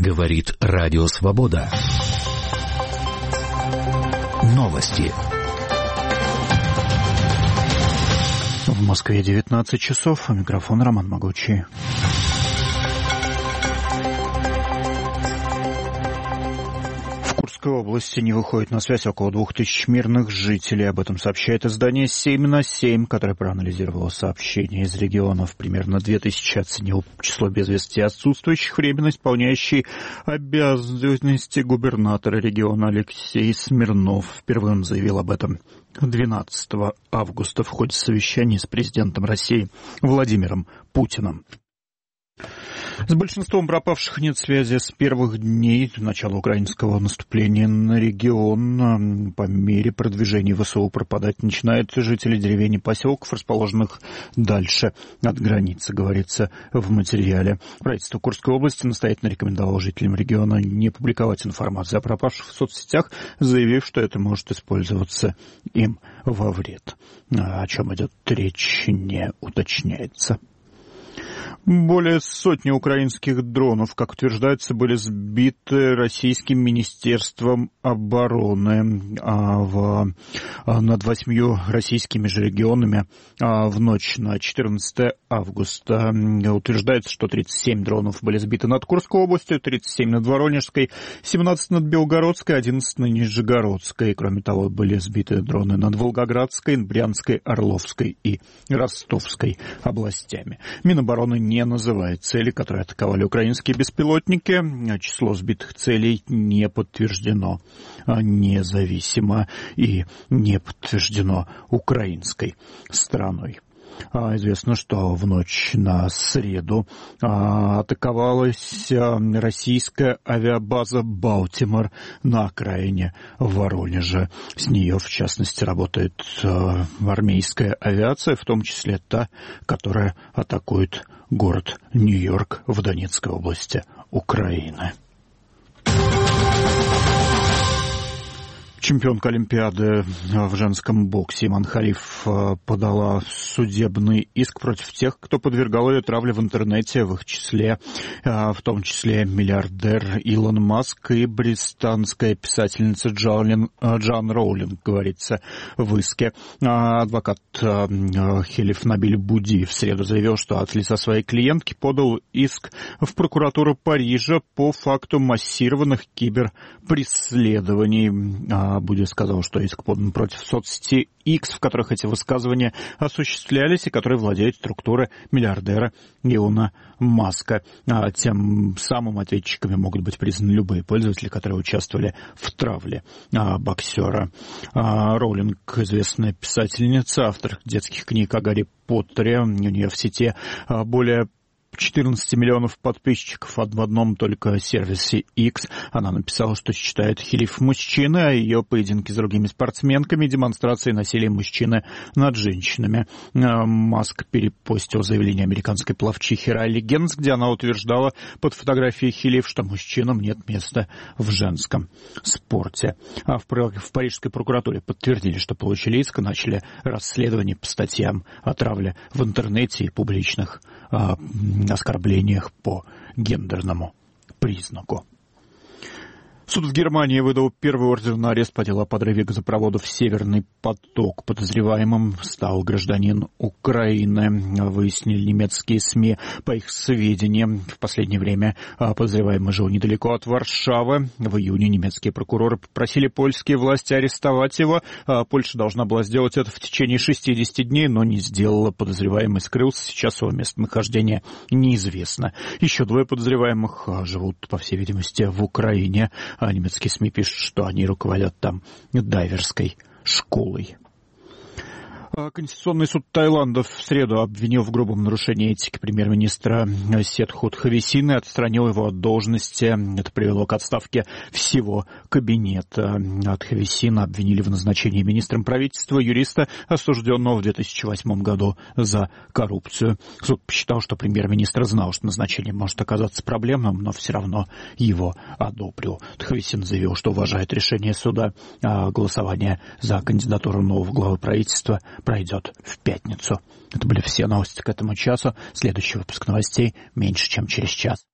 Говорит Радио Свобода. Новости. В Москве 19 часов. Микрофон Роман Могучий. В Курской области не выходит на связь около 2000 мирных жителей. Об этом сообщает издание «7 на 7», которое проанализировало сообщения из регионов. Примерно 2000 оценил число без вести отсутствующих, временно исполняющий обязанности губернатора региона Алексей Смирнов. Впервые он заявил об этом 12 августа в ходе совещания с президентом России Владимиром Путиным. С большинством пропавших нет связи с первых дней начала украинского наступления на регион. По мере продвижения ВСУ пропадать начинают жители деревень и поселков, расположенных дальше от границы, говорится в материале. Правительство Курской области настоятельно рекомендовало жителям региона не публиковать информацию о пропавших в соцсетях, заявив, что это может использоваться им во вред. О чем идет речь, не уточняется. Более сотни украинских дронов, как утверждается, были сбиты российским министерством обороны над 8 российскими же регионами в ночь на 14 августа. Утверждается, что 37 дронов были сбиты над Курской областью, 37 над Воронежской, 17 над Белгородской, 11 над Нижегородской. Кроме того, были сбиты дроны над Волгоградской, Брянской, Орловской и Ростовской областями. Минобороны не называет цели, которые атаковали украинские беспилотники. Число сбитых целей не подтверждено независимо и не подтверждено украинской стороной. Известно, что в ночь на среду атаковалась российская авиабаза «Балтимор» на окраине Воронежа. С нее, в частности, работает армейская авиация, в том числе та, которая атакует город Нью-Йорк в Донецкой области Украины. Чемпионка Олимпиады в женском боксе Иман Халиф подала судебный иск против тех, кто подвергал ее травле в интернете, в их числе, в том числе миллиардер Илон Маск и британская писательница Джоан Роулинг, говорится в иске. Адвокат Халиф Набиль Буди в среду заявил, что от лица своей клиентки подал иск в прокуратуру Парижа по факту массированных киберпреследований. Буди сказал, что иск подан против соцсети X, в которых эти высказывания осуществлялись и которые владеют структурой миллиардера Илона Маска. Тем самым ответчиками могут быть признаны любые пользователи, которые участвовали в травле боксера. Роулинг, известная писательница, автор детских книг о Гарри Поттере. У нее в сети более 14 миллионов подписчиков в одном только сервисе X. Она написала, что считает Халиф мужчиной, а ее поединки с другими спортсменками — демонстрацией насилия мужчины над женщинами. Маск перепостил заявление американской пловчихи Райли Генс, где она утверждала под фотографией Халиф, что мужчинам нет места в женском спорте. В парижской прокуратуре подтвердили, что получили иск и начали расследование по статьям о травле в интернете и публичных оскорблениях по гендерному признаку. Суд в Германии выдал первый ордер на арест по делу о подрыве газопроводов «Северный поток». Подозреваемым стал гражданин Украины, выяснили немецкие СМИ. По их сведениям, в последнее время подозреваемый жил недалеко от Варшавы. В июне немецкие прокуроры попросили польские власти арестовать его. Польша должна была сделать это в течение 60 дней, но не сделала. Подозреваемый скрылся. Сейчас его местонахождение неизвестно. Еще 2 подозреваемых живут, по всей видимости, в Украине. Немецкие СМИ пишут, что они руководят там дайверской школой. Конституционный суд Таиланда в среду обвинил в грубом нарушении этики премьер-министра Сетхут Хависина и отстранил его от должности. Это привело к отставке всего кабинета. От Хависина обвинили в назначении министром правительства юриста, осужденного в 2008 году за коррупцию. Суд посчитал, что премьер-министр знал, что назначение может оказаться проблемным, но все равно его одобрил. Хависин заявил, что уважает решение суда, а голосование за кандидатуру нового главы правительства пройдет в пятницу. Это были все новости к этому часу. Следующий выпуск новостей меньше, чем через час.